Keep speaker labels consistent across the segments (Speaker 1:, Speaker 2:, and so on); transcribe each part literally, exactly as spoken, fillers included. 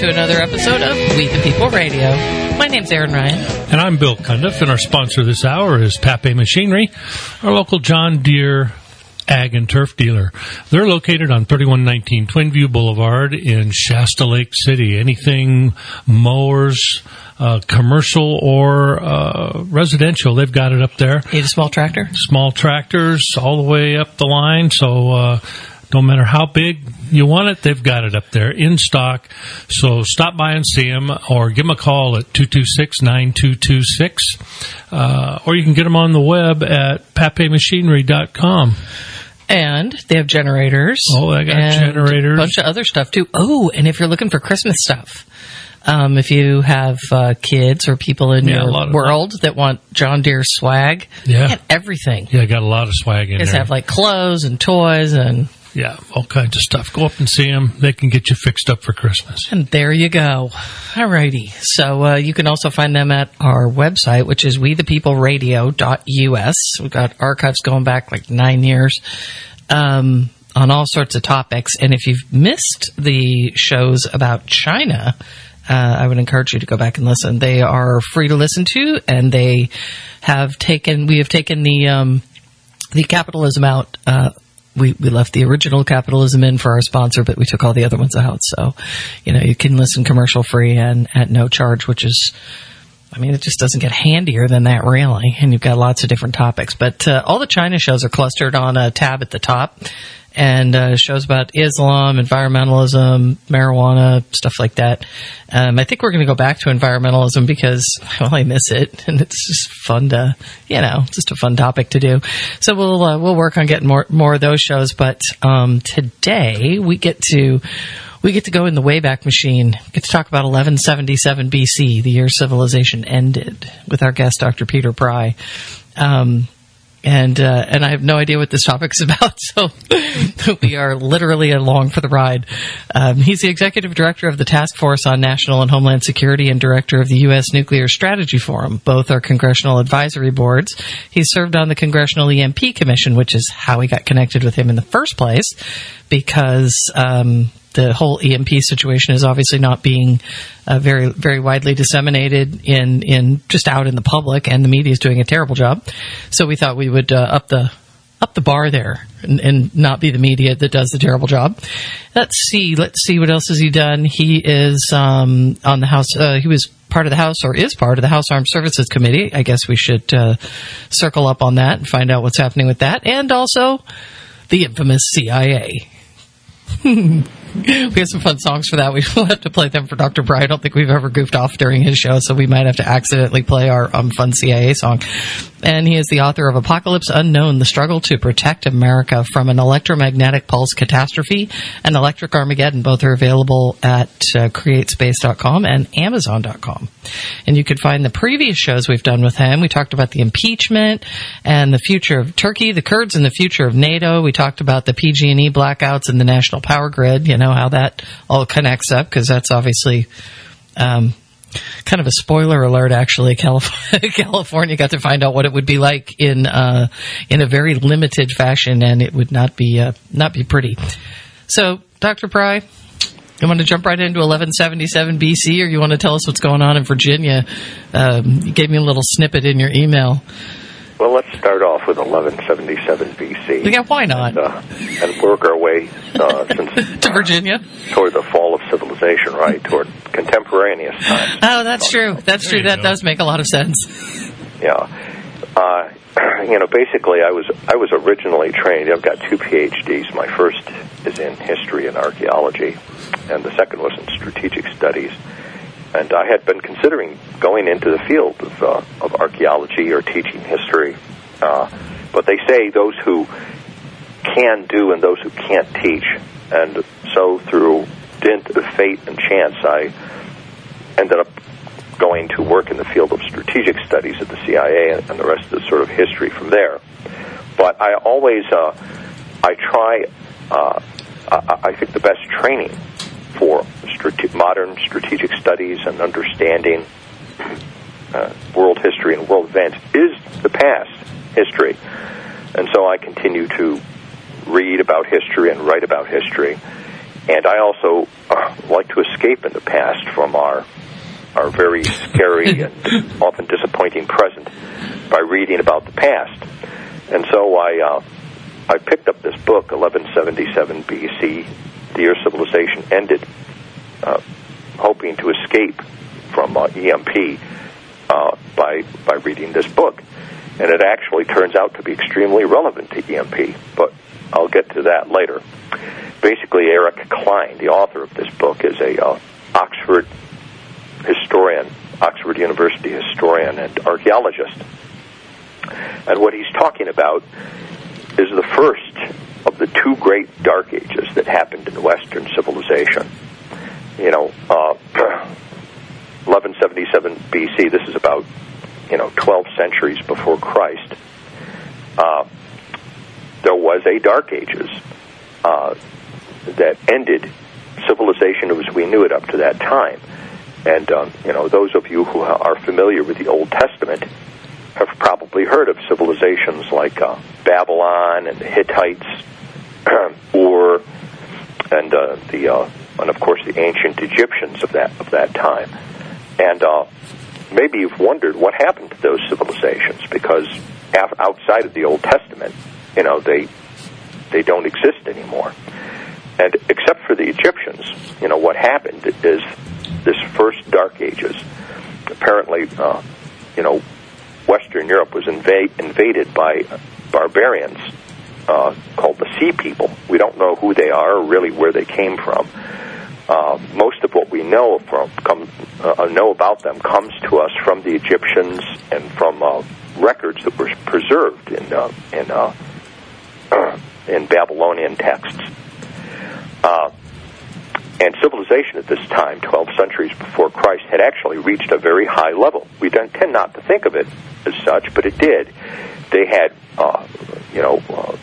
Speaker 1: to another episode of We the People Radio. My name's Erin Ryan.
Speaker 2: And I'm Bill Cundiff, and our sponsor this hour is Pape Machinery, our local John Deere Ag and Turf dealer. They're located on thirty-one nineteen Twinview Boulevard in Shasta Lake City. Anything mowers, uh, commercial or uh, residential, they've got it up there.
Speaker 1: Need a small tractor?
Speaker 2: Small tractors all the way up the line, so uh, no matter how big you want it, they've got it up there in stock. So stop by and see them, or give them a call at two two six, nine two two six, uh, or you can get them on the web at pape machinery dot com.
Speaker 1: And they have generators.
Speaker 2: Oh, they got
Speaker 1: and
Speaker 2: generators.
Speaker 1: A bunch of other stuff, too. Oh, and if you're looking for Christmas stuff, um, if you have uh, kids or people in
Speaker 2: yeah,
Speaker 1: your world that. that want John Deere swag,
Speaker 2: yeah.
Speaker 1: they have everything.
Speaker 2: Yeah, got a lot of swag in
Speaker 1: they
Speaker 2: there.
Speaker 1: They have, like, clothes and toys and...
Speaker 2: Yeah, all kinds of stuff. Go up and see them. They can get you fixed up for Christmas.
Speaker 1: And there you go. All righty. So uh, you can also find them at our website, which is we the people radio dot u s. We've got archives going back like nine years um, on all sorts of topics. And if you've missed the shows about China, uh, I would encourage you to go back and listen. They are free to listen to, and they have taken, we have taken the, um, the capitalism out. Uh, We we left the original capitalism in for our sponsor, but we took all the other ones out. So, you know, you can listen commercial free and at no charge, which is, I mean, it just doesn't get handier than that, really. And you've got lots of different topics. But uh, all the China shows are clustered on a tab at the top. And uh, shows about Islam, environmentalism, marijuana, stuff like that. Um, I think we're going to go back to environmentalism because, well, I miss it, and it's just fun to, you know, just a fun topic to do. So we'll uh, we'll work on getting more more of those shows. But um, today we get to we get to go in the Wayback Machine. We get to talk about eleven seventy-seven B C, the year civilization ended, with our guest Doctor Peter Pry. Um, And uh, and I have no idea what this topic is about, so we are literally along for the ride. Um, he's the executive director of the Task Force on National and Homeland Security and director of the U S Nuclear Strategy Forum. Both are congressional advisory boards. He served on the Congressional E M P Commission, which is how we got connected with him in the first place, because um, the whole E M P situation is obviously not being uh, very, very widely disseminated in, in just out in the public, and the media is doing a terrible job. So we thought we would uh, up the up the bar there and, and not be the media that does the terrible job. Let's see. Let's see what else has he done. He is um, on the House. Uh, he was part of the House, or is part of the House Armed Services Committee. I guess we should uh, circle up on that and find out what's happening with that, and also the infamous C I A. We have some fun songs for that. We will have to play them for Doctor Pry. I don't think we've ever goofed off during his show, so we might have to accidentally play our um, fun C I A song. And he is the author of Apocalypse Unknown, The Struggle to Protect America from an Electromagnetic Pulse Catastrophe and Electric Armageddon. Both are available at uh, create space dot com and amazon dot com. And you can find the previous shows we've done with him. We talked about the impeachment and the future of Turkey, the Kurds and the future of NATO. We talked about the P G and E blackouts and the national power grid, you know, how that all connects up, because that's obviously um, kind of a spoiler alert, actually. California, California got to find out what it would be like in uh, in a very limited fashion, and it would not be uh, not be pretty. So, Doctor Pry, you want to jump right into eleven seventy-seven B C, or you want to tell us what's going on in Virginia? Um, you gave me a little snippet in your email.
Speaker 3: Well, let's start off with eleven seventy-seven B C.
Speaker 1: Yeah, why not?
Speaker 3: And, uh, and work our way uh, since,
Speaker 1: to Virginia?
Speaker 3: Uh, toward the fall of civilization, right? Toward contemporaneous times.
Speaker 1: Oh, that's true. That's true. That does make a lot of sense.
Speaker 3: Yeah. Uh, you know, basically, I was I was originally trained. I've got two P H Ds. My first is in history and archaeology, and the second was in strategic studies. And I had been considering going into the field of, uh, of archaeology or teaching history. Uh, but they say those who can do and those who can't teach. And so through dint of fate and chance, I ended up going to work in the field of strategic studies at the C I A, and the rest is sort of history from there. But I always, uh, I try, uh, I, I think the best training for strate- modern strategic studies and understanding uh, world history and world events is the past history. And so I continue to read about history and write about history. and I also uh, like to escape in the past from our our very scary and often disappointing present by reading about the past. And so I uh, I picked up this book, eleven seventy-seven B C, the year civilization ended, uh, hoping to escape from uh, E M P uh, by by reading this book. And it actually turns out to be extremely relevant to E M P, but I'll get to that later. Basically, Eric Klein, the author of this book, is a uh, Oxford historian, Oxford University historian and archaeologist. And what he's talking about is the first of the two great dark ages that happened in Western civilization. You know, uh, eleven seventy-seven B C, this is about, you know, twelve centuries before Christ. Uh, there was a dark ages uh, that ended civilization as we knew it up to that time. And, um, you know, those of you who are familiar with the Old Testament have probably heard of civilizations like uh, Babylon and the Hittites, or and uh, the uh, and of course the ancient Egyptians of that of that time. And uh, maybe you've wondered what happened to those civilizations, because af- outside of the Old Testament, you know, they they don't exist anymore. And except for the Egyptians, you know, what happened is this first Dark Ages. Apparently, uh, you know, Western Europe was inva- invaded by barbarians uh, called the Sea People. We don't know who they are or really where they came from. Uh, most of what we know from come, uh, know about them comes to us from the Egyptians and from uh, records that were preserved in uh, in uh, in Babylonian texts. Uh, and civilization at this time, twelve centuries before Christ, had actually reached a very high level. We don't, tend not to think of it as such, but it did. They had, uh, you know, uh,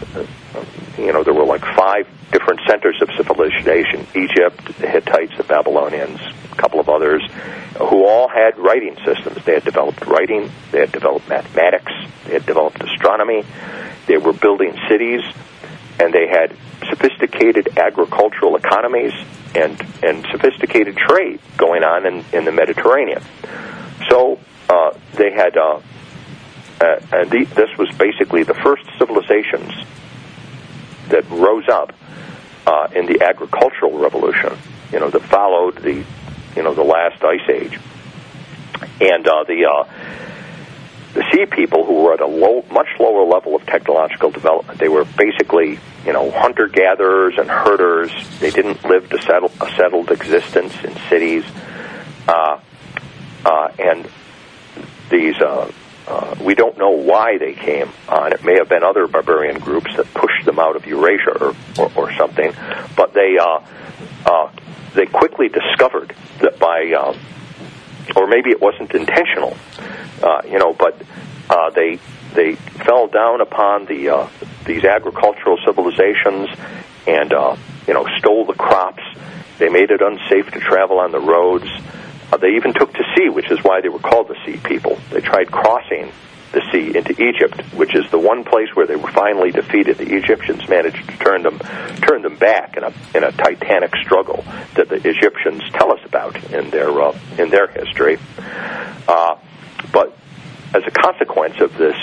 Speaker 3: you know, there were like five different centers of civilization: Egypt, the Hittites, the Babylonians, a couple of others, who all had writing systems. They had developed writing, they had developed mathematics, they had developed astronomy, they were building cities, and they had sophisticated agricultural economies and, and sophisticated trade going on in, in the Mediterranean. So uh, they had, uh, uh, and the, this was basically the first civilizations that rose up uh, in the agricultural revolution, you know, that followed the, you know, the last ice age. And uh, the uh, the Sea People, who were at a low, much lower level of technological development, they were basically, you know, hunter-gatherers and herders. They didn't live to settle, a settled existence in cities. Uh, uh, and these, uh, uh, we don't know why they came on. It may have been other barbarian groups that pushed them out of Eurasia or, or, or something. But they, uh, uh, they quickly discovered that by, uh, or maybe it wasn't intentional, uh, you know, but uh, they they fell down upon the uh, these agricultural civilizations and uh, you know, stole the crops. They made it unsafe to travel on the roads. Uh, they even took to sea, which is why they were called the Sea People. They tried crossing the sea into Egypt, which is the one place where they were finally defeated. The Egyptians managed to turn them turn them back in a in a titanic struggle that the Egyptians tell us about in their uh, in their history. Uh, but as a consequence of this,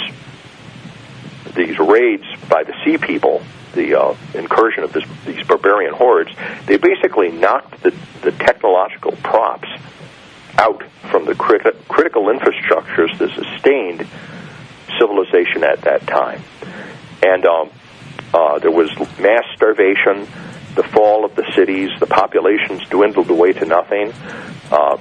Speaker 3: these raids by the Sea People, the uh, incursion of this, these barbarian hordes, they basically knocked the, the technological props out from the criti- critical infrastructures that sustained civilization at that time. And um, uh, there was mass starvation, the fall of the cities, the populations dwindled away to nothing. Uh,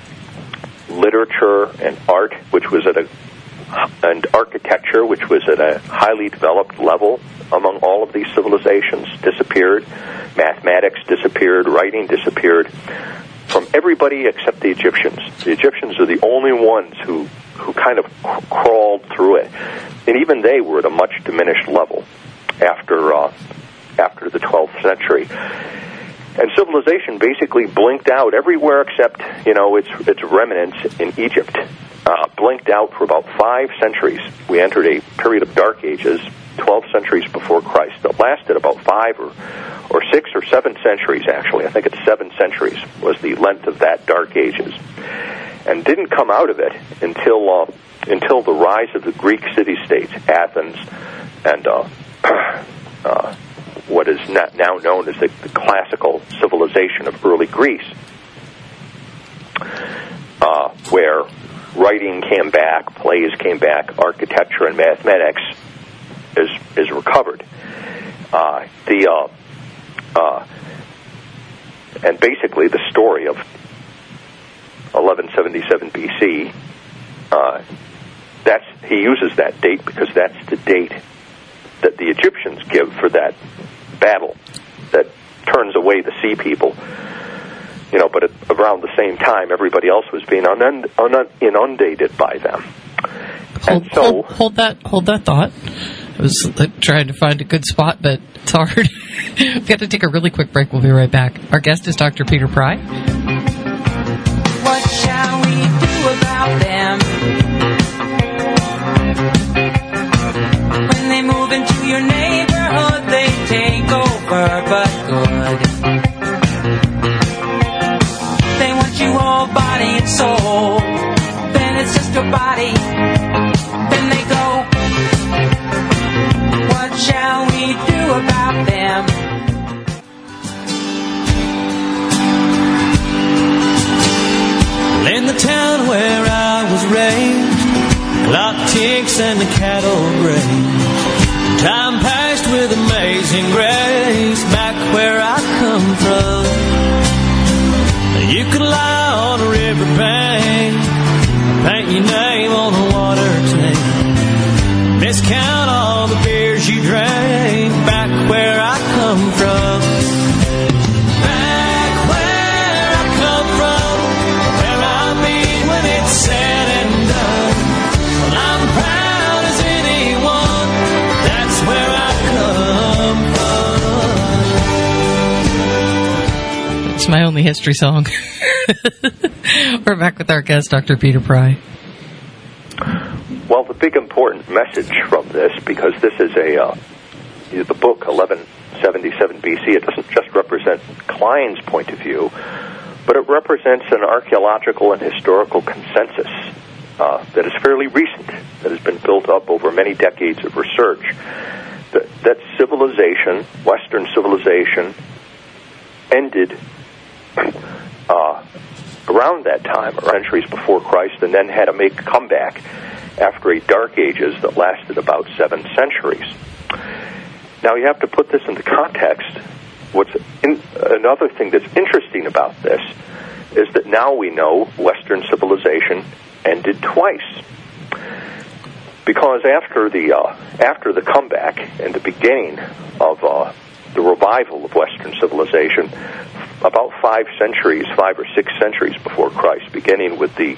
Speaker 3: literature and art, which was at a and architecture, which was at a highly developed level among all of these civilizations, disappeared. Mathematics disappeared. Writing disappeared from everybody except the Egyptians. The Egyptians are the only ones who, who kind of cr- crawled through it. And even they were at a much diminished level after uh, after the twelfth century. And civilization basically blinked out everywhere except, you know, its its remnants in Egypt. Uh, blinked out for about five centuries. We entered a period of dark ages twelve centuries before Christ, that lasted about five or, or six or seven centuries, actually. I think it's seven centuries was the length of that Dark Ages. And didn't come out of it until uh, until the rise of the Greek city-states, Athens, and uh, uh, what is not now known as the, the classical civilization of early Greece, uh, where writing came back, plays came back, architecture and mathematics is is recovered. Uh, the uh, uh, and basically the story of eleven seventy-seven B C. Uh, that's he uses that date because that's the date that the Egyptians give for that battle that turns away the sea people. You know, but at around the same time, everybody else was being un- un- inundated by them.
Speaker 1: Hold,
Speaker 3: and so,
Speaker 1: hold, hold that, hold that thought. I was like, trying to find a good spot, but it's hard. We've got to take a really quick break. We'll be right back. Our guest is Doctor Peter Pry.
Speaker 4: What shall we do about them? When they move into your neighborhood, they take over, but good. They want you all body and soul. Then it's just your body. Then they go. What shall we do about them? In the town where I was raised, clock ticks and the cattle graze. Time passed with amazing grace back where I come from. You could lie on a riverbank, paint your name on a water tank, miscount all the beers you drank back where I come from. Back where I come from, where I'll be when it's said and done. Well, I'm proud as anyone, that's where I come from.
Speaker 1: It's my only history song. We're back with our guest, Doctor Peter Pry.
Speaker 3: well, the big important message from this, because this is a uh, the book eleven seventy-seven B C, it doesn't just represent Klein's point of view, but it represents an archaeological and historical consensus uh, that is fairly recent, that has been built up over many decades of research, that, that civilization, Western civilization, ended uh, around that time, or centuries before Christ, and then had to make a comeback after a Dark Ages that lasted about seven centuries. Now, you have to put this into context. What's in, another thing that's interesting about this is that now we know Western civilization ended twice. Because after the uh, after the comeback and the beginning of uh, the revival of Western civilization, about five centuries, five or six centuries before Christ, beginning with the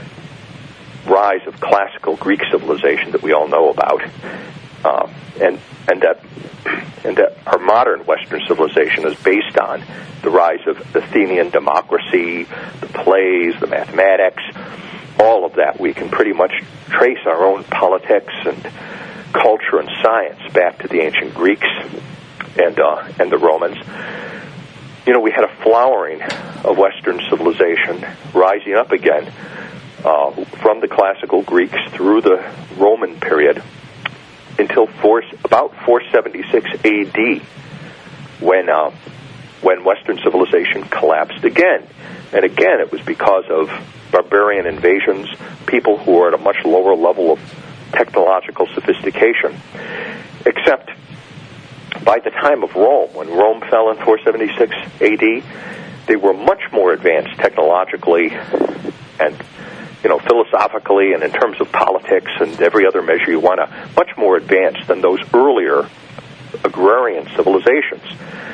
Speaker 3: rise of classical Greek civilization that we all know about, uh, and and that and that our modern Western civilization is based on the rise of Athenian democracy, the plays, the mathematics, all of that. We can pretty much trace our own politics and culture and science back to the ancient Greeks and uh, and the Romans. You know, we had a flowering of Western civilization rising up again uh, from the classical Greeks through the Roman period until four, about four seventy-six A D, when uh, when Western civilization collapsed again. And again, it was because of barbarian invasions, people who were at a much lower level of technological sophistication. Except by the time of Rome, when Rome fell in four seventy-six A D, they were much more advanced technologically and, you know, philosophically and in terms of politics and every other measure you want to, much more advanced than those earlier agrarian civilizations.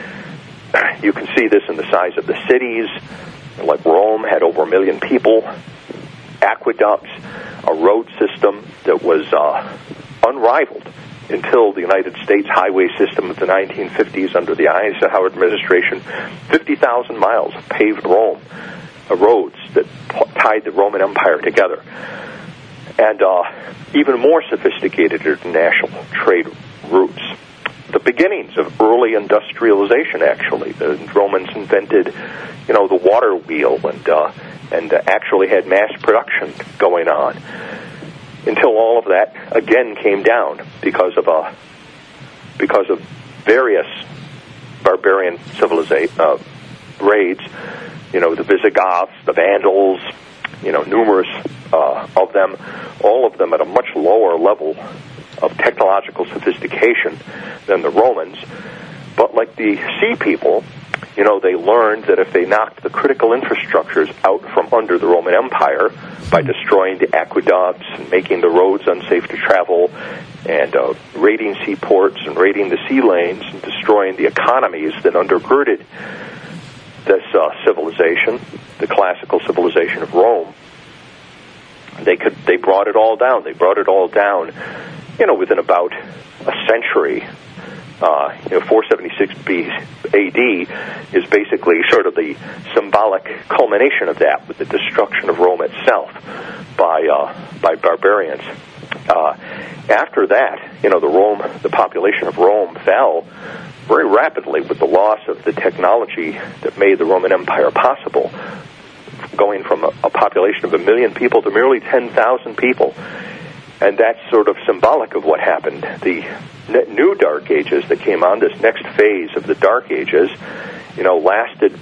Speaker 3: You can see this in the size of the cities. Like Rome had over a million people, aqueducts, a road system that was uh, unrivaled until the United States highway system of the nineteen fifties under the Eisenhower administration. fifty thousand miles of paved Rome, uh, roads that p- tied the Roman Empire together. And uh, even more sophisticated international trade roots. The beginnings of early industrialization, actually. The Romans invented, you know, the water wheel and uh, and uh, actually had mass production going on until all of that again came down because of uh, because of various barbarian civilization uh, raids. You know, the Visigoths, the Vandals, you know, numerous uh, of them, all of them at a much lower level of technological sophistication than the Romans. But like the Sea People, you know, they learned that if they knocked the critical infrastructures out from under the Roman Empire by destroying the aqueducts and making the roads unsafe to travel and uh, raiding seaports and raiding the sea lanes and destroying the economies that undergirded this uh, civilization, the classical civilization of Rome, they could they brought it all down. They brought it all down, you know, within about a century. Uh, you know, four seventy-six A D is basically sort of the symbolic culmination of that, with the destruction of Rome itself by uh, by barbarians. Uh, after that, you know, the Rome, the population of Rome fell very rapidly with the loss of the technology that made the Roman Empire possible, going from a, a population of a million people to merely ten thousand people. And that's sort of symbolic of what happened. The new Dark Ages that came on, this next phase of the Dark Ages, you know, lasted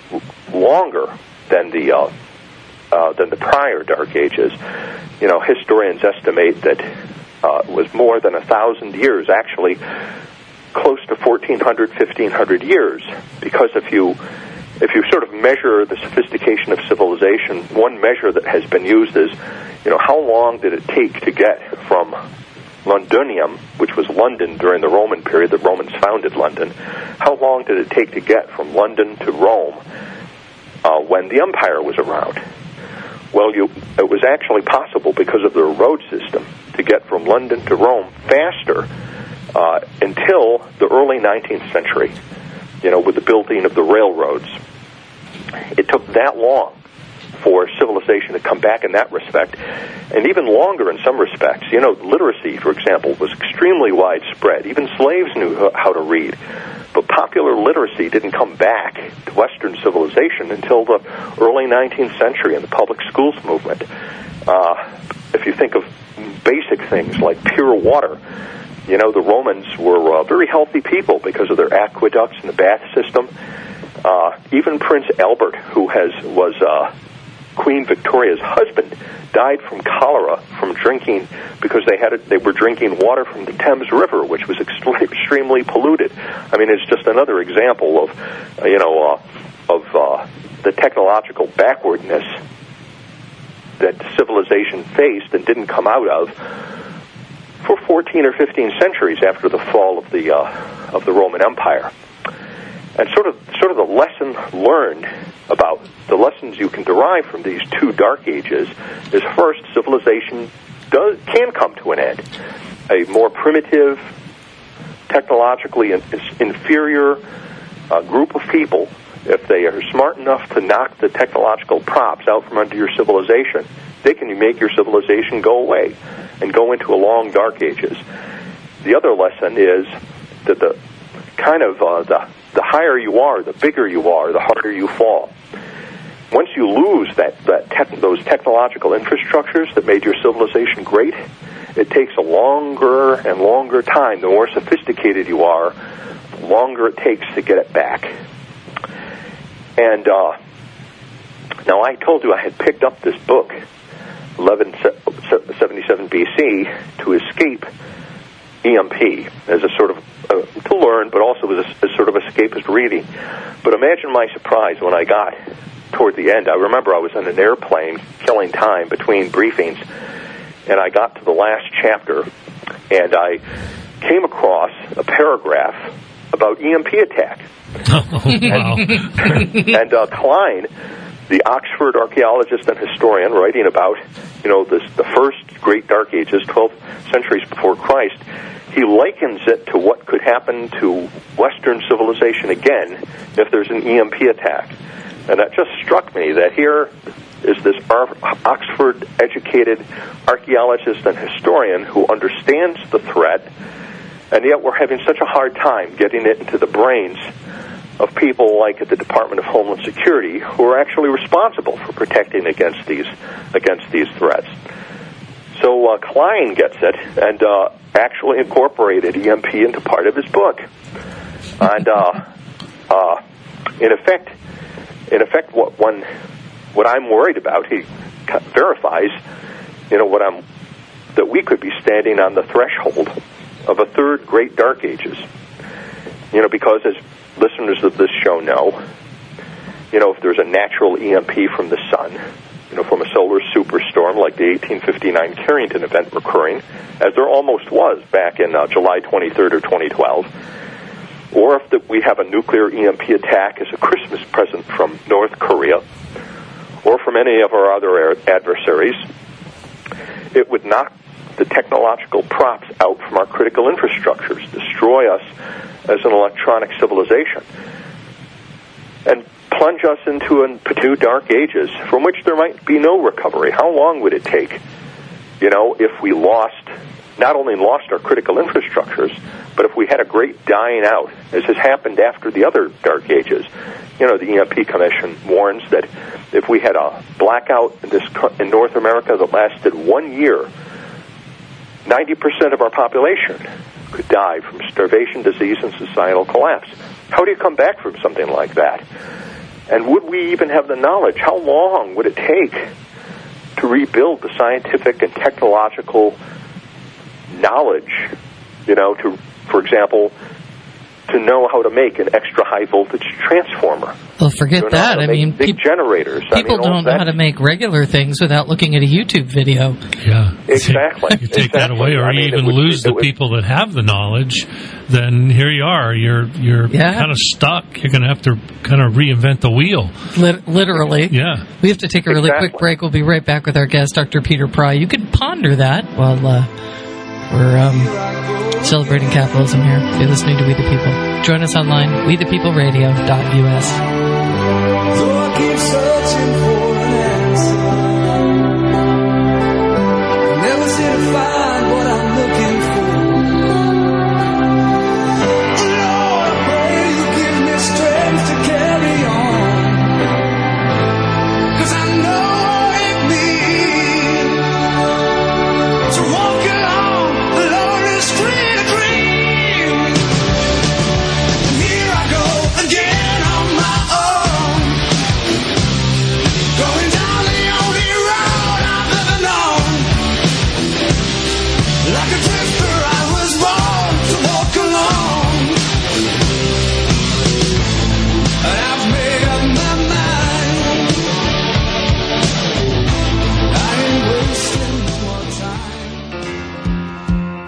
Speaker 3: longer than the uh, uh, than the prior Dark Ages. You know, historians estimate that uh, it was more than a thousand years, actually close to fourteen hundred, fifteen hundred years, because if you if you sort of measure the sophistication of civilization, one measure that has been used is, you know, how long did it take to get from Londinium, which was London during the Roman period, the Romans founded London, how long did it take to get from London to Rome uh, when the empire was around? Well, you, it was actually possible because of the road system to get from London to Rome faster uh, until the early nineteenth century, you know, with the building of the railroads. It took that long for civilization to come back in that respect, and even longer in some respects. You know, literacy, for example, was extremely widespread. Even slaves knew how to read. But popular literacy didn't come back to Western civilization until the early nineteenth century and the public schools movement. Uh, if you think of basic things like pure water, you know, the Romans were uh, very healthy people because of their aqueducts and the bath system. Uh, even Prince Albert, who has was uh, Queen Victoria's husband, died from cholera from drinking because they had a, they were drinking water from the Thames River, which was extre- extremely polluted. I mean, it's just another example of uh, you know uh, of uh, the technological backwardness that civilization faced and didn't come out of for fourteen or fifteen centuries after the fall of the uh, of the Roman Empire. And sort of sort of the lesson learned about the lessons you can derive from these two Dark Ages is, first, civilization does can come to an end. A more primitive, technologically inferior uh, group of people, if they are smart enough to knock the technological props out from under your civilization, they can make your civilization go away and go into a long Dark Ages. The other lesson is that the kind of uh, the the higher you are, the bigger you are, the harder you fall. Once you lose that, that tech, those technological infrastructures that made your civilization great, it takes a longer and longer time. The more sophisticated you are, the longer it takes to get it back. And uh, now I told you I had picked up this book, eleven seventy-seven B C, to escape E M P as a sort of uh, to learn, but also as a, as sort of escapist reading. But imagine my surprise when I got toward the end. I remember I was on an airplane killing time between briefings, and I got to the last chapter, and I came across a paragraph about E M P attack.
Speaker 2: Oh, wow.
Speaker 3: And uh, Klein, the Oxford archaeologist and historian, writing about, you know, this, the first great Dark Ages, twelve centuries before Christ, he likens it to what could happen to Western civilization again if there's an E M P attack. And that just struck me that here is this Oxford-educated archaeologist and historian who understands the threat And yet we're having such a hard time getting it into the brains of people like at the Department of Homeland Security who are actually responsible for protecting against these against these threats. So uh, Klein gets it and uh, actually incorporated E M P into part of his book. And uh, uh, in effect, in effect, what one, what I'm worried about, he verifies, you know, what I'm that we could be standing on the threshold of a third Great Dark Ages. You know, because as listeners of this show know, you know, if there's a natural E M P from the sun, you know, from a solar superstorm like the eighteen fifty-nine Carrington event recurring, as there almost was back in uh, July twenty-third or twenty twelve, or if the, we have a nuclear E M P attack as a Christmas present from North Korea, or from any of our other adversaries, it would knock the technological props out from our critical infrastructures, destroy us as an electronic civilization, and plunge us into a new dark ages from which there might be no recovery. How long would it take, you know, if we lost, not only lost our critical infrastructures, but if we had a great dying out, as has happened after the other dark ages? You know, the E M P Commission warns that if we had a blackout in, this, in North America that lasted one year, ninety percent of our population could die from starvation, disease, and societal collapse. How do you come back from something like that? And would we even have the knowledge? How long would it take to rebuild the scientific and technological knowledge, you know, to, for example, to know how to make an extra high voltage transformer?
Speaker 1: Well, forget that. I mean,
Speaker 3: big
Speaker 1: pe-
Speaker 3: generators.
Speaker 1: People
Speaker 3: I mean,
Speaker 1: don't know how to make regular things without looking at a YouTube video.
Speaker 2: Yeah,
Speaker 3: exactly.
Speaker 2: You take
Speaker 3: exactly.
Speaker 2: that away, or
Speaker 3: I
Speaker 2: you
Speaker 3: mean,
Speaker 2: even
Speaker 3: would,
Speaker 2: lose the
Speaker 3: would,
Speaker 2: people that have the knowledge. Then here you are. You're you're
Speaker 1: yeah.
Speaker 2: kind of stuck. You're going to have to kind of reinvent the wheel.
Speaker 1: Lit- literally.
Speaker 2: Yeah.
Speaker 1: We have to take a really
Speaker 3: exactly.
Speaker 1: quick break. We'll be right back with our guest, Doctor Peter Pry. You can ponder that while uh, we're um, celebrating capitalism here. You're listening to We the People. Join us online, we the people radio dot U S.
Speaker 4: Though I keep searching for an answer, I never seem to find what I'm looking for. Lord, I pray you give me strength to carry on, 'cause I know it means to walk along the lonely street of dreams. And here I go again on my own, going down the only road I've ever known. Like a drifter, I was born to walk alone, and I've made up my mind. I ain't wasting more time.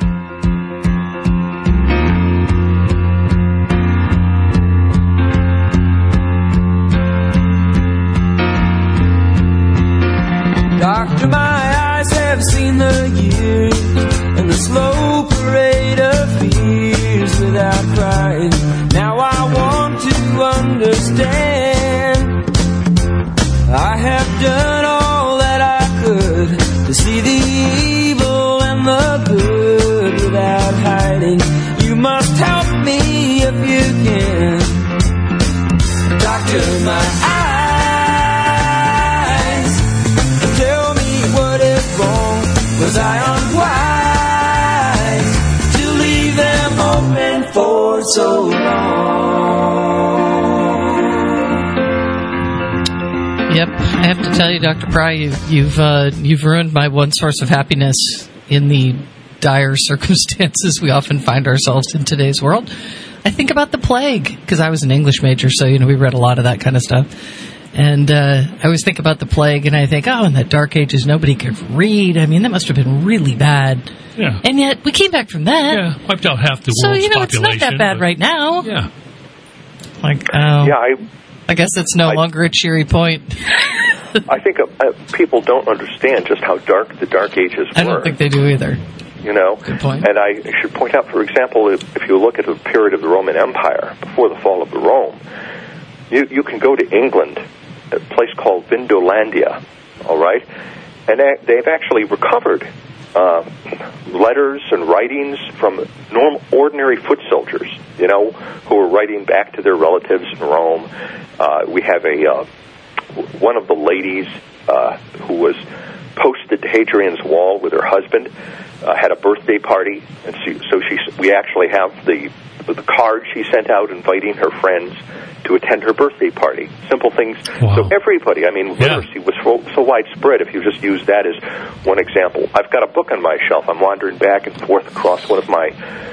Speaker 4: Doctor, my eyes have seen the years and the slow parade of fears without crying. Now I want to understand. I have done all that I could to see the evil and the good without hiding. You must help me if you can. Doctor, my eyes, tell me what is wrong. Was I unwise to leave them open for so long?
Speaker 1: Yep, I have to tell you, Doctor Pry, you, you've uh, you've ruined my one source of happiness in the dire circumstances we often find ourselves in today's world. I think about the plague, because I was an English major, so you know we read a lot of that kind of stuff. And uh, I always think about the plague, and I think, oh, in the Dark Ages, nobody could read. I mean, that must have been really bad.
Speaker 2: Yeah.
Speaker 1: And yet, we came back from that.
Speaker 2: Yeah, wiped out half the
Speaker 1: So,
Speaker 2: world's
Speaker 1: you know,
Speaker 2: population.
Speaker 1: it's not that bad
Speaker 2: but-
Speaker 1: right now.
Speaker 2: Yeah.
Speaker 1: Like, oh,
Speaker 3: Yeah, I
Speaker 1: I guess it's no
Speaker 3: I-
Speaker 1: longer a cheery point.
Speaker 3: I think uh, uh, people don't understand just how dark the Dark Ages were.
Speaker 1: I don't think they do either.
Speaker 3: You know,
Speaker 1: Good point.
Speaker 3: And I should point out, for example, if, if you look at the period of the Roman Empire before the fall of the Rome, you you can go to England, a place called Vindolandia, all right, and they- they've actually recovered uh, letters and writings from normal, ordinary foot soldiers, you know, who were writing back to their relatives in Rome. Uh, we have a uh, one of the ladies uh, who was posted to Hadrian's Wall with her husband, uh, had a birthday party, and she, so she we actually have the the card she sent out inviting her friends to attend her birthday party. Simple things.
Speaker 2: Wow. So
Speaker 3: everybody, I mean,
Speaker 2: yeah.
Speaker 3: literacy was so, so widespread. If you just use that as one example, I've got a book on my shelf. I'm wandering back and forth across one of my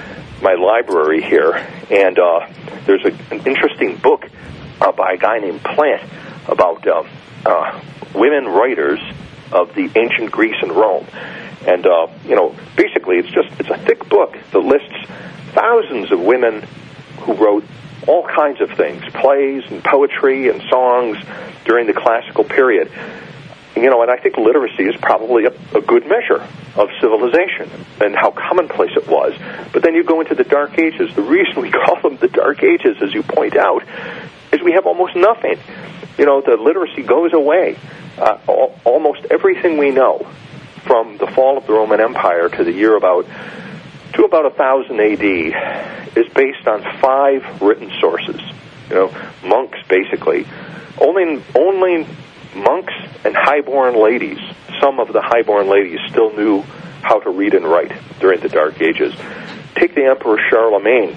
Speaker 3: my library here, and uh, there's a, an interesting book uh, by a guy named Plant about uh, uh, women writers of the ancient Greece and Rome. And, uh, you know, basically it's just, it's a thick book that lists thousands of women who wrote all kinds of things, plays and poetry and songs during the classical period. You know, and I think literacy is probably a, a good measure of civilization and how commonplace it was. But then you go into the Dark Ages. The reason we call them the Dark Ages, as you point out, is we have almost nothing. You know, the literacy goes away. Uh, al- almost everything we know from the fall of the Roman Empire to the year about to about one thousand A D is based on five written sources. You know, monks basically. Only only monks and highborn ladies, some of the highborn ladies still knew how to read and write during the Dark Ages. Take the Emperor Charlemagne,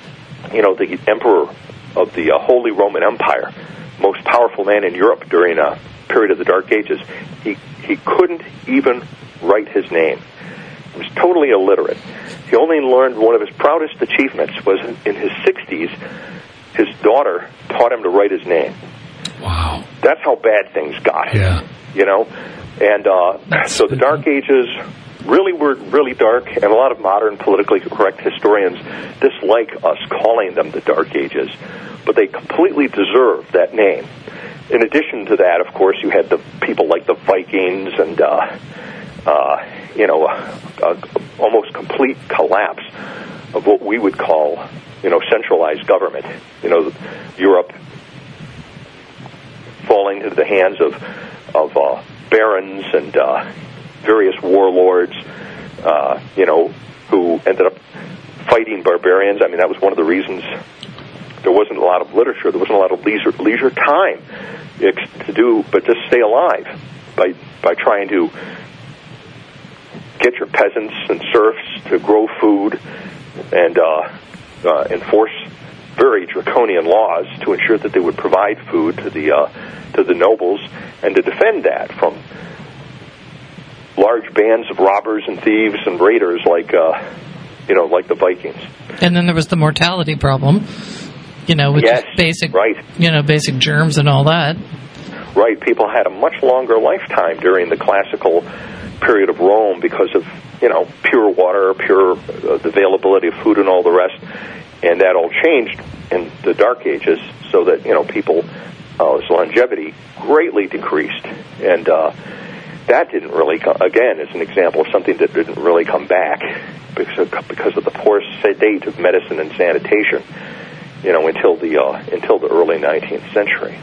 Speaker 3: you know, the emperor of the uh, Holy Roman Empire, most powerful man in Europe during a period of the Dark Ages. He he couldn't even write his name. He was totally illiterate. He only learned one of his proudest achievements was in his sixties, his daughter taught him to write his name.
Speaker 2: Wow.
Speaker 3: That's how bad things got.
Speaker 2: Yeah.
Speaker 3: You know? And uh, so the Dark Ages really were really dark, and a lot of modern politically correct historians dislike us calling them the Dark Ages, but they completely deserve that name. In addition to that, of course, you had the people like the Vikings and, uh, uh, you know, a, a almost complete collapse of what we would call, you know, centralized government. You know, Europe falling into the hands of of uh, barons and uh, various warlords, uh, you know, who ended up fighting barbarians. I mean, that was one of the reasons there wasn't a lot of literature. There wasn't a lot of leisure, leisure time to do, but just stay alive by by trying to get your peasants and serfs to grow food and uh, uh, enforce very draconian laws to ensure that they would provide food to the uh, to the nobles and to defend that from large bands of robbers and thieves and raiders like uh, you know like the Vikings.
Speaker 1: And then there was the mortality problem, you know, which
Speaker 3: yes,
Speaker 1: is basic,
Speaker 3: right.
Speaker 1: you know, basic germs and all that.
Speaker 3: Right, people had a much longer lifetime during the classical period of Rome because of, you know, pure water, pure uh, the availability of food and all the rest, and that all changed in the Dark Ages so that, you know, people's uh, longevity greatly decreased, and uh, that didn't really, co- again, is an example of something that didn't really come back because of, because of the poor state of medicine and sanitation, you know, until the uh, until the early nineteenth century.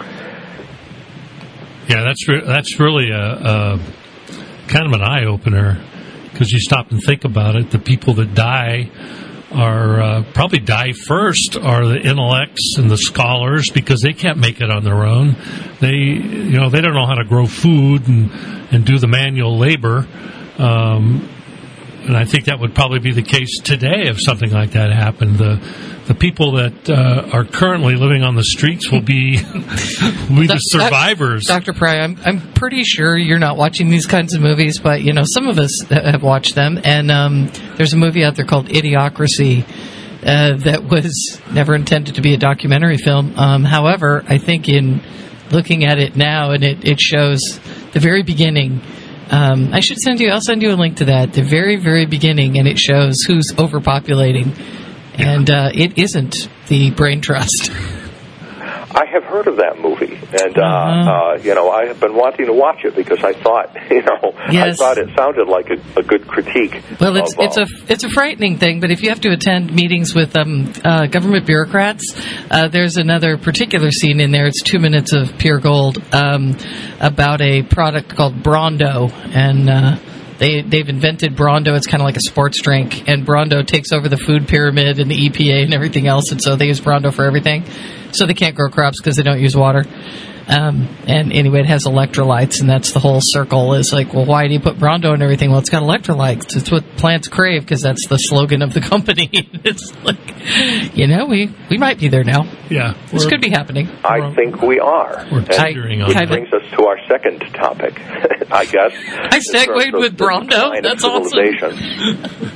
Speaker 2: Yeah, that's re- that's really a, a kind of an eye opener because you stop and think about it. The people that die are uh, probably die first are the intellects and the scholars because they can't make it on their own. They you know they don't know how to grow food and and do the manual labor. Um, and I think that would probably be the case today if something like that happened. The the people that uh, are currently living on the streets will be, will be the survivors.
Speaker 1: Doctor Pry, I'm I'm pretty sure you're not watching these kinds of movies, but you know some of us have watched them. And um, there's a movie out there called Idiocracy uh, that was never intended to be a documentary film. Um, however, I think in looking at it now, and it, it shows the very beginning. Um, I should send you. I'll send you a link to that. The very, very beginning, and it shows who's overpopulating, and uh, it isn't the Brain Trust.
Speaker 3: I have heard of that movie, and uh,
Speaker 1: uh-huh.
Speaker 3: uh, you know, I have been wanting to watch it because I thought, you know,
Speaker 1: yes.
Speaker 3: I thought it sounded like a, a good critique.
Speaker 1: Well, it's
Speaker 3: of, uh,
Speaker 1: it's a it's a frightening thing, but if you have to attend meetings with um, uh, government bureaucrats, uh, there's another particular scene in there. It's two minutes of pure gold um, about a product called Brondo, and uh, They, they've invented Brawndo. It's kind of like a sports drink, and Brawndo takes over the food pyramid and the E P A and everything else, and so they use Brawndo for everything. So they can't grow crops because they don't use water. Um, and anyway, it has electrolytes, and that's the whole circle. Is like, well, why do you put Brawndo in everything? Well, it's got electrolytes. It's what plants crave, because that's the slogan of the company. It's like, you know, we, we might be there now.
Speaker 2: Yeah.
Speaker 1: This could be happening.
Speaker 3: I think we are.
Speaker 2: We're teetering on
Speaker 3: Which
Speaker 2: that.
Speaker 3: brings us to our second topic, I guess.
Speaker 1: I segued with Brawndo. That's
Speaker 3: awesome.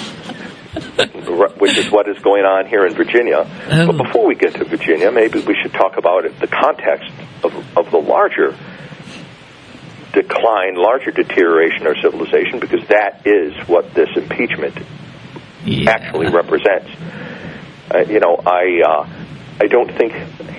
Speaker 3: Which is what is going on here in Virginia.
Speaker 1: Oh.
Speaker 3: But before we get to Virginia, maybe we should talk about it, the context of, of the larger decline, larger deterioration of civilization, because that is what this impeachment
Speaker 1: Yeah.
Speaker 3: actually represents. Uh, you know, I uh, I don't think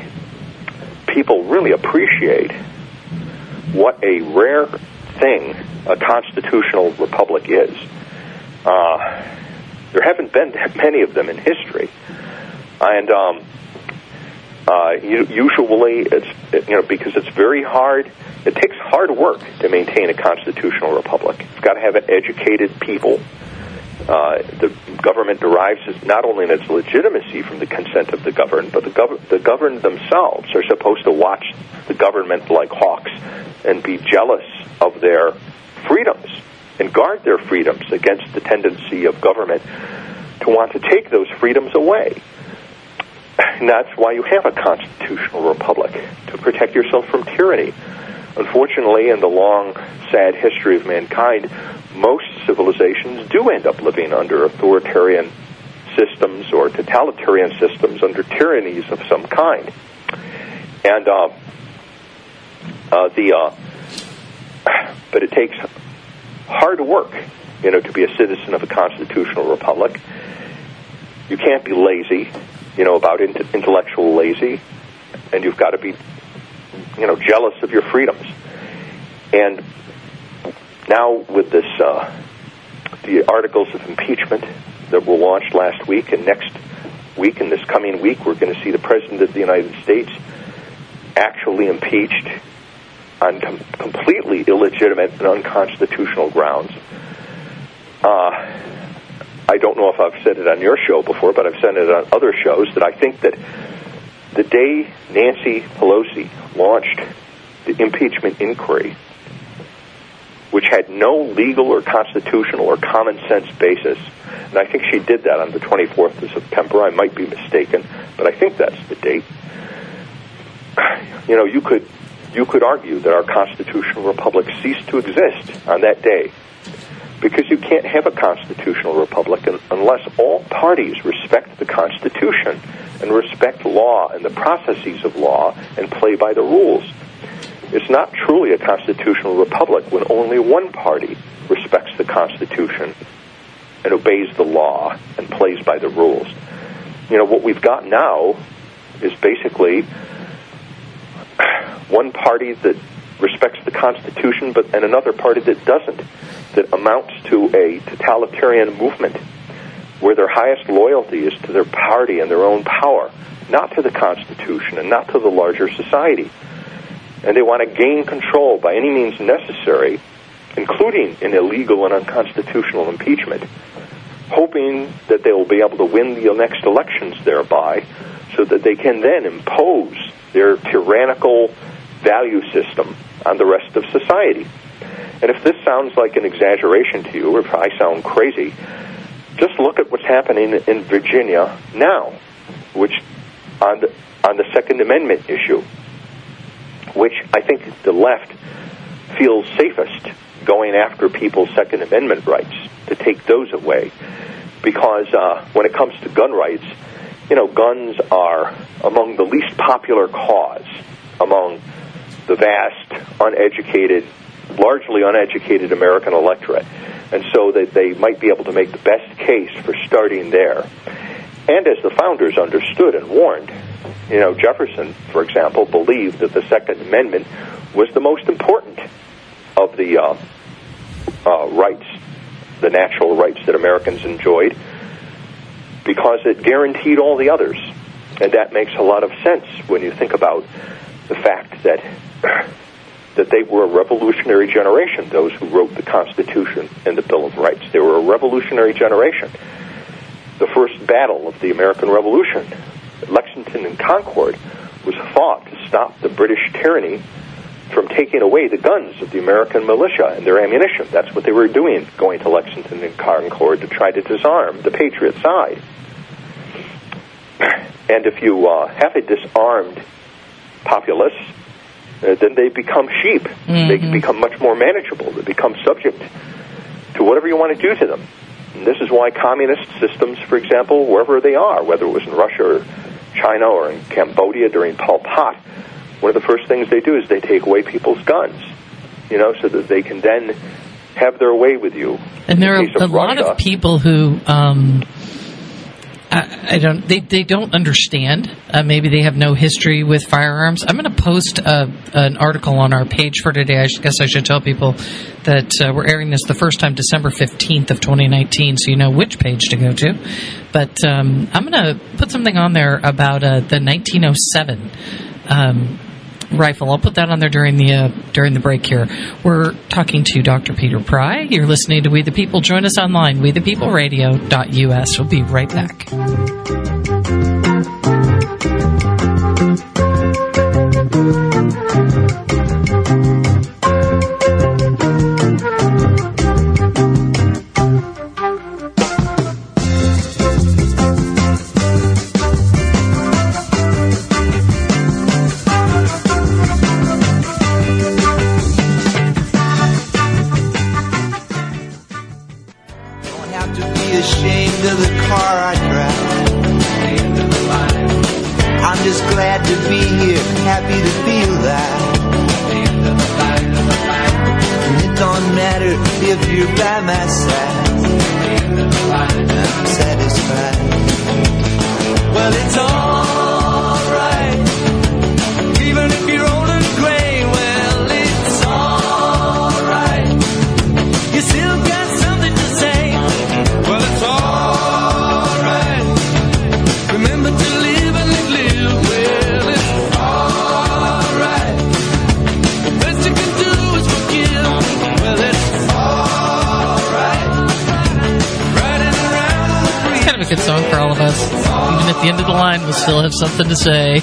Speaker 3: people really appreciate what a rare thing a constitutional republic is. Uh, there haven't been that many of them in history, and um, uh, usually it's, you know, because it's very hard. It takes hard work to maintain a constitutional republic. You've got to have an educated people. Uh, the government derives not only in its legitimacy from the consent of the governed, but the, gov- the governed themselves are supposed to watch the government like hawks and be jealous of their freedoms and guard their freedoms against the tendency of government to want to take those freedoms away. And that's why you have a constitutional republic, to protect yourself from tyranny. Unfortunately, in the long, sad history of mankind, most civilizations do end up living under authoritarian systems or totalitarian systems, under tyrannies of some kind. And uh, uh, the uh, but it takes hard work, you know, to be a citizen of a constitutional republic. You can't be lazy, you know, about int- intellectual lazy, and you've got to be, you know, jealous of your freedoms. And now with this, uh, the articles of impeachment that were launched last week, and next week and this coming week, we're going to see the President of the United States actually impeached on com- completely illegitimate and unconstitutional grounds. Uh, I don't know if I've said it on your show before, but I've said it on other shows, that I think that the day Nancy Pelosi launched the impeachment inquiry, which had no legal or constitutional or common sense basis, and I think she did that on the twenty-fourth of September. I might be mistaken, but I think that's the date. You know, you could you could argue that our constitutional republic ceased to exist on that day, because you can't have a constitutional republic unless all parties respect the Constitution and respect law and the processes of law and play by the rules. It's not truly a constitutional republic when only one party respects the Constitution and obeys the law and plays by the rules. You know, what we've got now is basically one party that respects the Constitution, but and another party that doesn't, that amounts to a totalitarian movement where their highest loyalty is to their party and their own power, not to the Constitution and not to the larger society. And they want to gain control by any means necessary, including an illegal and unconstitutional impeachment, hoping that they will be able to win the next elections thereby, so that they can then impose their tyrannical value system on the rest of society. And if this sounds like an exaggeration to you, or if I sound crazy, just look at what's happening in Virginia now, which on the on the Second Amendment issue, which I think the left feels safest going after people's Second Amendment rights, to take those away. Because uh, when it comes to gun rights, you know, guns are among the least popular cause among the vast, uneducated, largely uneducated American electorate. And so that they might be able to make the best case for starting there. And as the founders understood and warned, you know, Jefferson, for example, believed that the Second Amendment was the most important of the uh, uh, rights, the natural rights that Americans enjoyed, because it guaranteed all the others. And that makes a lot of sense when you think about the fact that that they were a revolutionary generation, those who wrote the Constitution and the Bill of Rights. They were a revolutionary generation. The first battle of the American Revolution, Lexington and Concord, was fought to stop the British tyranny from taking away the guns of the American militia and their ammunition. That's what they were doing, going to Lexington and Concord to try to disarm the Patriot side. And if you uh, have a disarmed populace, uh, then they become sheep. Mm-hmm. They become much more manageable. They become subject to whatever you want to do to them. And this is why communist systems, for example, wherever they are, whether it was in Russia or China or in Cambodia during Pol Pot, one of the first things they do is they take away people's guns, you know, so that they can then have their way with you.
Speaker 1: And there are a lot of people who, um, I, I don't, they, they don't understand. Uh, maybe they have no history with firearms. I'm going to post uh, an article on our page for today. I guess I should tell people that uh, we're airing this the first time December fifteenth of twenty nineteen, so you know which page to go to. But um, I'm going to put something on there about uh, the nineteen oh seven um, rifle. I'll put that on there during the uh, during the break here. We're talking to Doctor Peter Pry. You're listening to We the People. Join us online, we the people radio dot U S. We'll be right back. Still have something to say.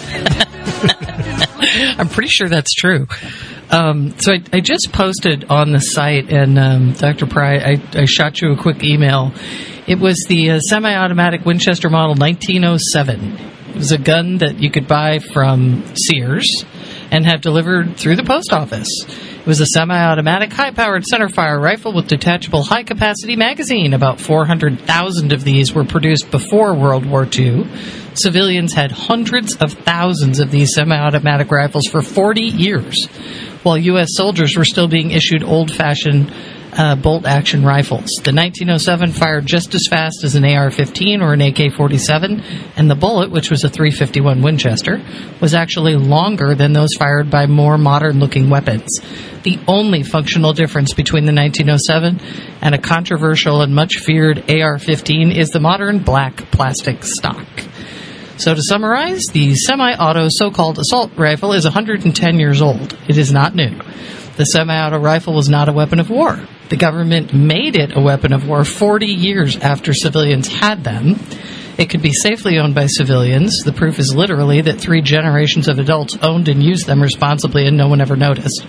Speaker 1: I'm pretty sure that's true. Um, so I, I just posted on the site, and um, Doctor Pry, I, I shot you a quick email. It was the uh, semi-automatic Winchester model nineteen oh seven. It was a gun that you could buy from Sears and have delivered through the post office. It was a semi-automatic, high-powered centerfire rifle with detachable high-capacity magazine. About four hundred thousand of these were produced before World War Two. Civilians had hundreds of thousands of these semi-automatic rifles for forty years, while U S soldiers were still being issued old-fashioned uh, bolt-action rifles. The nineteen oh seven fired just as fast as an A R fifteen or an A K forty-seven, and the bullet, which was a three fifty-one Winchester, was actually longer than those fired by more modern-looking weapons. The only functional difference between the nineteen oh seven and a controversial and much-feared A R fifteen is the modern black plastic stock. So to summarize, the semi-auto so-called assault rifle is one hundred ten years old. It is not new. The semi-auto rifle was not a weapon of war. The government made it a weapon of war forty years after civilians had them. It could be safely owned by civilians. The proof is literally that three generations of adults owned and used them responsibly and no one ever noticed.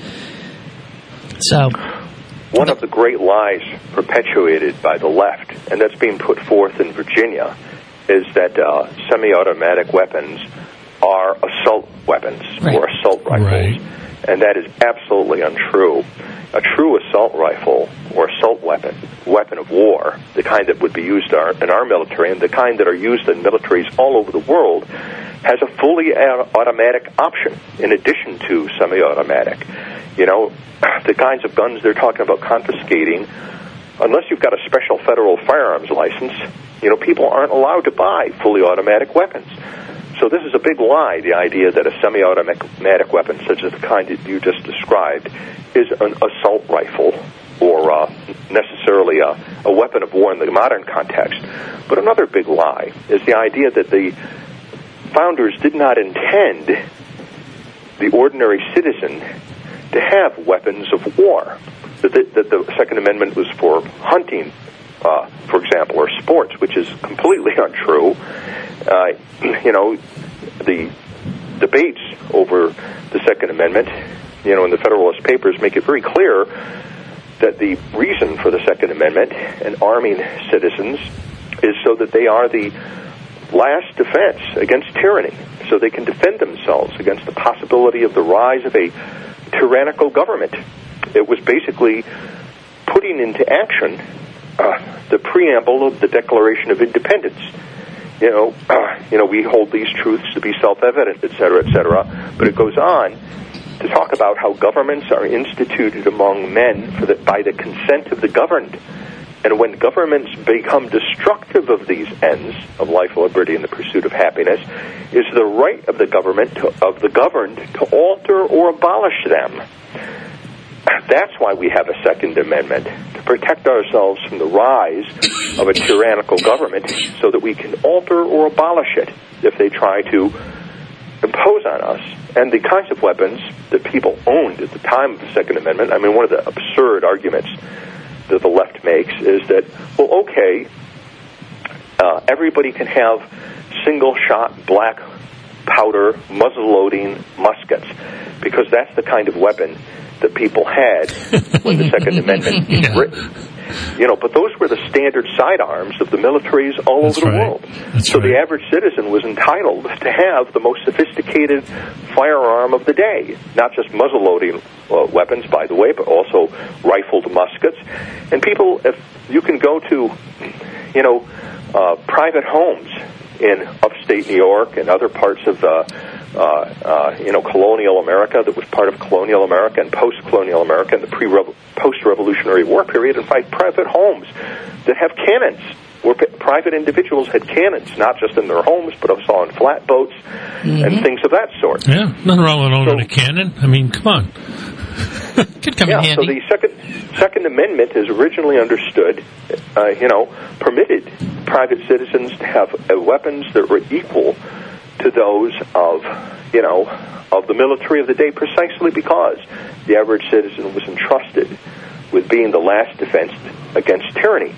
Speaker 1: So,
Speaker 3: one of the great lies perpetuated by the left, and that's being put forth in Virginia, is that uh, semi-automatic weapons are assault weapons
Speaker 1: right.
Speaker 3: or assault rifles.
Speaker 2: Right.
Speaker 3: And that is absolutely untrue. A true assault rifle or assault weapon, weapon of war, the kind that would be used in our military and the kind that are used in militaries all over the world, has a fully automatic option in addition to semi-automatic. You know, the kinds of guns they're talking about confiscating, unless you've got a special federal firearms license, you know, people aren't allowed to buy fully automatic weapons. So this is a big lie, the idea that a semi-automatic weapon, such as the kind that you just described, is an assault rifle or uh, necessarily a, a weapon of war in the modern context. But another big lie is the idea that the founders did not intend the ordinary citizen to have weapons of war. That the, that the Second Amendment was for hunting, uh, for example, or sports, which is completely untrue. Uh, you know, the debates over the Second Amendment, you know, in the Federalist Papers make it very clear that the reason for the Second Amendment and arming citizens is so that they are the last defense against tyranny, so they can defend themselves against the possibility of the rise of a tyrannical government. It was basically putting into action uh, the preamble of the Declaration of Independence. You know, uh, you know, we hold these truths to be self-evident, et cetera, et cetera. But it goes on to talk about how governments are instituted among men for the, by the consent of the governed. And when governments become destructive of these ends of life, liberty, and the pursuit of happiness, is the right of the government to, of the governed to alter or abolish them. That's why we have a Second Amendment, to protect ourselves from the rise of a tyrannical government so that we can alter or abolish it if they try to impose on us. And the kinds of weapons that people owned at the time of the Second Amendment, I mean, one of the absurd arguments that the left makes is that, well, okay, uh, everybody can have single-shot black powder muzzle-loading muskets because that's the kind of weapon that people had when the Second Amendment was
Speaker 2: yeah.
Speaker 3: written. You know, but those were the standard sidearms of the militaries all
Speaker 2: That's
Speaker 3: over the
Speaker 2: right.
Speaker 3: world.
Speaker 2: That's
Speaker 3: so
Speaker 2: right.
Speaker 3: the average citizen was entitled to have the most sophisticated firearm of the day, not just muzzle-loading uh, weapons, by the way, but also rifled muskets. And people, if you can go to, you know, uh, private homes in upstate New York and other parts of the Uh, uh, you know, colonial America that was part of colonial America and post-colonial America and the pre post-Revolutionary War period, and find private homes that have cannons, where p- private individuals had cannons, not just in their homes, but also on flatboats mm-hmm. and things of that sort.
Speaker 2: Yeah, nothing wrong with owning
Speaker 3: so,
Speaker 2: a cannon. I mean, come on.
Speaker 1: Could come
Speaker 3: yeah,
Speaker 1: in handy.
Speaker 3: so the Second, Second Amendment is originally understood, uh, you know, permitted private citizens to have uh, weapons that were equal to those of, you know, of the military of the day, precisely because the average citizen was entrusted with being the last defense against tyranny.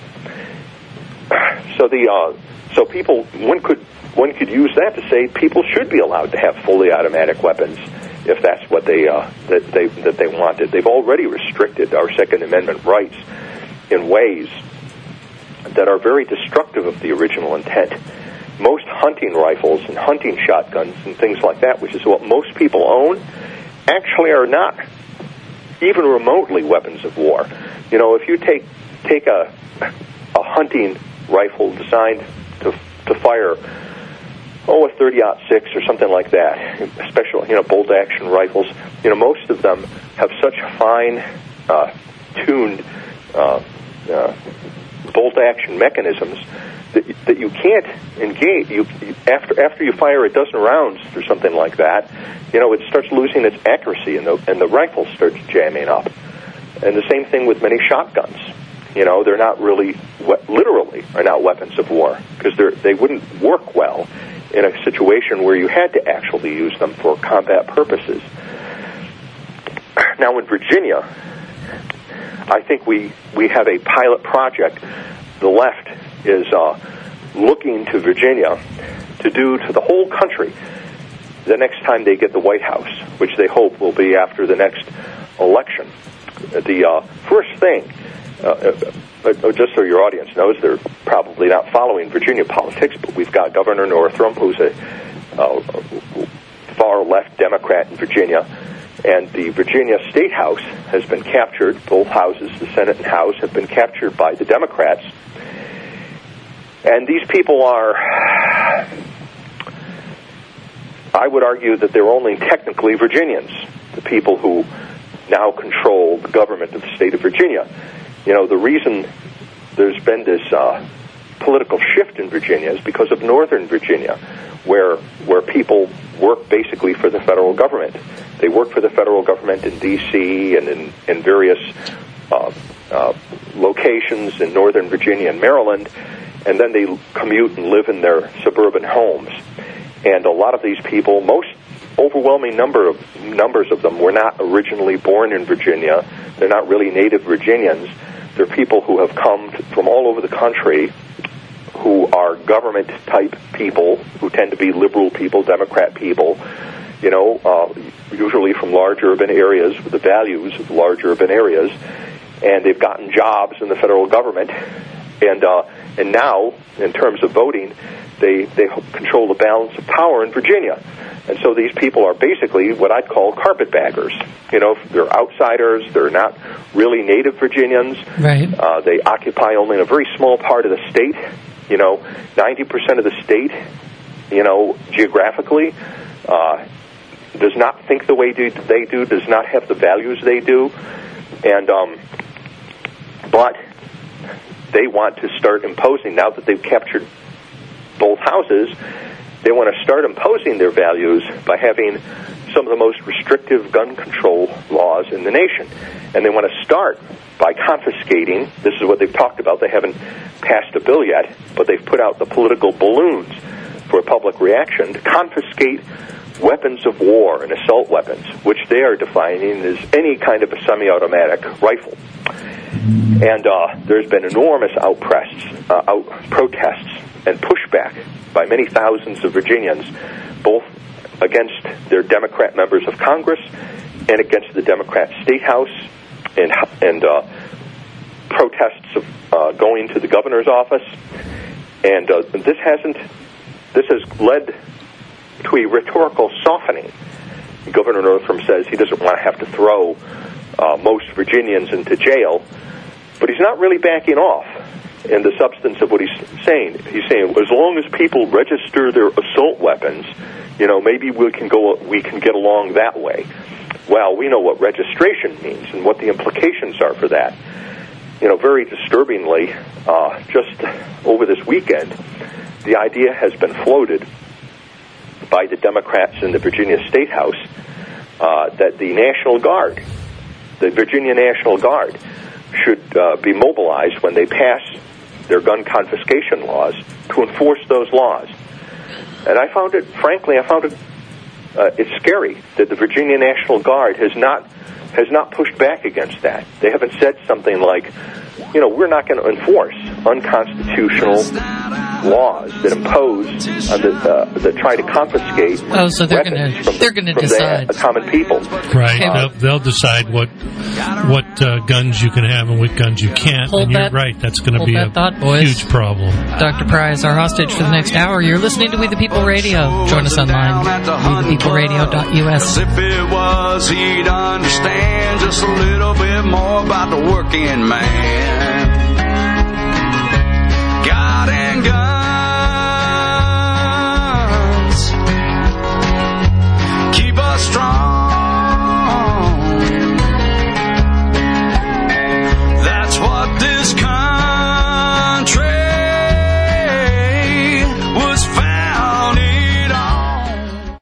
Speaker 3: So the uh, so people one could one could use that to say people should be allowed to have fully automatic weapons if that's what they uh, that they that they wanted. They've already restricted our Second Amendment rights in ways that are very destructive of the original intent. Most hunting rifles and hunting shotguns and things like that, which is what most people own, actually are not even remotely weapons of war. You know, if you take take a a hunting rifle designed to to fire, oh, a thirty aught six or something like that, special, you know, bolt action rifles, you know, most of them have such fine uh, tuned uh, uh, bolt action mechanisms that, that you can't engage. You, you, after after you fire a dozen rounds or something like that, you know, it starts losing its accuracy and the and the rifle starts jamming up. And the same thing with many shotguns. You know, they're not really, literally, are not weapons of war because they they wouldn't work well in a situation where you had to actually use them for combat purposes. Now, in Virginia, I think we we have a pilot project. The left is uh, looking to Virginia to do to the whole country the next time they get the White House, which they hope will be after the next election. The uh, first thing, uh, uh, just so your audience knows, they're probably not following Virginia politics, but we've got Governor Northam, who's a uh, far-left Democrat in Virginia, and the Virginia State House has been captured. Both houses, the Senate and House, have been captured by the Democrats. And these people are, I would argue that they're only technically Virginians, the people who now control the government of the state of Virginia. You know, the reason there's been this uh, political shift in Virginia is because of Northern Virginia, where where people work basically for the federal government. They work for the federal government in D C and in, in various uh, uh, locations in Northern Virginia and Maryland, and then they commute and live in their suburban homes. And a lot of these people, most overwhelming number of numbers of them were not originally born in Virginia. They're not really native Virginians. They're people who have come to, from all over the country, who are government-type people, who tend to be liberal people, Democrat people, you know, uh, usually from large urban areas with the values of large urban areas, and they've gotten jobs in the federal government, and uh, and now, in terms of voting, they they control the balance of power in Virginia. And so these people are basically what I'd call carpetbaggers. You know, they're outsiders. They're not really native Virginians.
Speaker 1: Right.
Speaker 3: Uh, they occupy only a very small part of the state. You know, ninety percent of the state, you know, geographically, uh, does not think the way do, they do, does not have the values they do. And, um, but they want to start imposing, now that they've captured both houses, they want to start imposing their values by having some of the most restrictive gun control laws in the nation. And they want to start by confiscating, this is what they've talked about, they haven't passed a bill yet, but they've put out the political balloons for public reaction to confiscate weapons of war and assault weapons, which they are defining as any kind of a semi-automatic rifle. And uh, there's been enormous outpress, uh, out protests and pushback by many thousands of Virginians, both against their Democrat members of Congress and against the Democrat State House, and and uh, protests of uh, going to the governor's office. And uh, this hasn't. This has led to a rhetorical softening. Governor Northam says he doesn't want to have to throw uh, most Virginians into jail, but he's not really backing off in the substance of what he's saying. He's saying, as long as people register their assault weapons, you know, maybe we can go, we can get along that way. Well, we know what registration means and what the implications are for that. You know, very disturbingly, uh, just over this weekend, the idea has been floated by the Democrats in the Virginia State House uh, that the National Guard, the Virginia National Guard, should uh, be mobilized when they pass their gun confiscation laws to enforce those laws. And I found it, frankly, I found it, uh, it's scary that the Virginia National Guard has not has not pushed back against that. They haven't said something like, you know, we're not going to enforce unconstitutional laws that impose, uh, that, uh, that try to confiscate
Speaker 1: oh, so they're
Speaker 3: weapons
Speaker 1: gonna,
Speaker 3: from,
Speaker 1: they're gonna
Speaker 3: from
Speaker 1: decide.
Speaker 3: the common people.
Speaker 2: Right.
Speaker 1: Uh,
Speaker 2: they'll, they'll decide what what uh, guns you can have and what guns you can't.
Speaker 1: Hold
Speaker 2: and you're
Speaker 1: that,
Speaker 2: right. That's going to be a
Speaker 1: thought, boys.
Speaker 2: huge problem.
Speaker 1: Doctor Pry is our hostage for the next hour. You're listening to We the People Radio. Join us online, we the people radio dot U S.
Speaker 5: If it was, he'd understand just a little bit more about the working man.